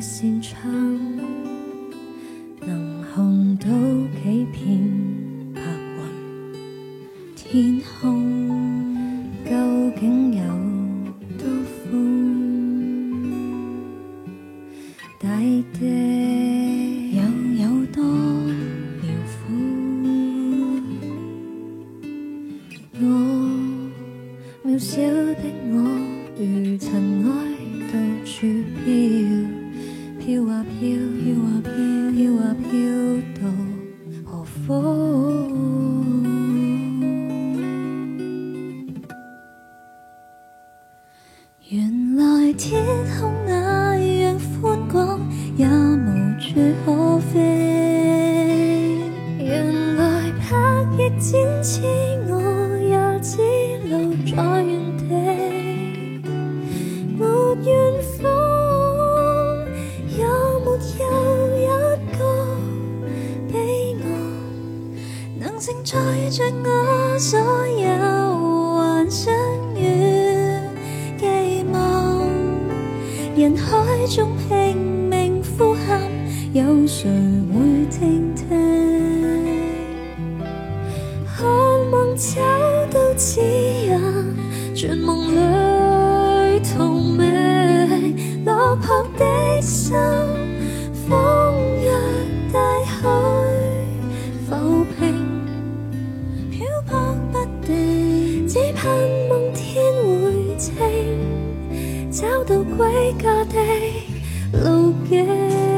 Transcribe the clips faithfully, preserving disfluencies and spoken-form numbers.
擅长，能看到几片白云。天空究竟有多寬？大地又有多遼闊？我渺小的我，如塵埃到處飄，飄啊飄，飄啊飄，飄啊飄到何方？原來天空那樣寬廣，也無處可飛。原來拍翼展翅，我也只留在原地。沒遠方，也沒有一個彼岸，能承載着我所有幻想與寄望。人海中拼命呼喊，有誰會聽聽？渴望找到指引，傳夢裏同鳴，落魄的心，風若大海浮萍，漂泊不定，只盼望天會晴，找到歸家的路徑。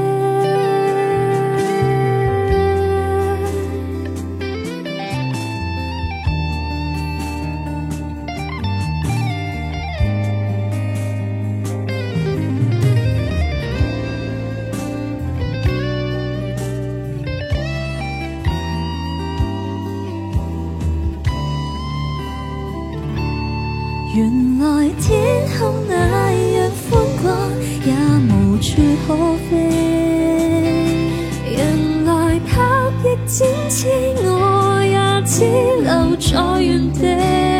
原來天空那樣寬廣，也無處可飛。原來拍翼展翅，我也只留在原地。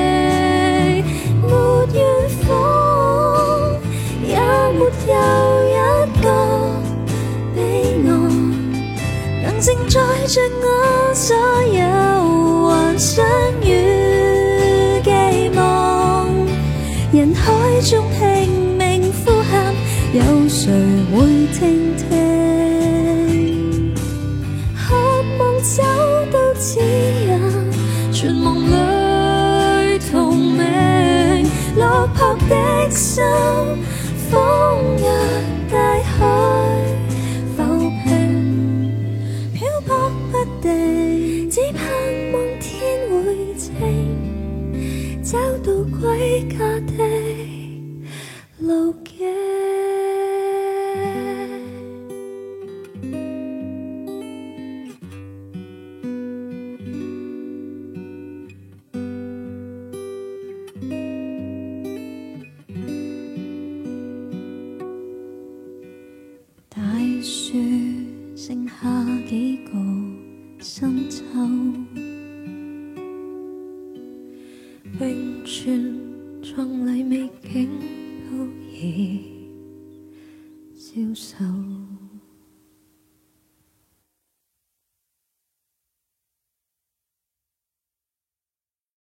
沒遠方，也沒有一個彼岸，能承載着我所有幻想與寄望。人海中拼命呼喊，有誰會聽聽？渴望找到指引，傳夢裏同鳴，落魄的心，風若大海浮萍，漂泊不定，只盼望天會晴，找到歸家的路徑。大樹剩下幾個深秋，永存壯麗美景都已消瘦。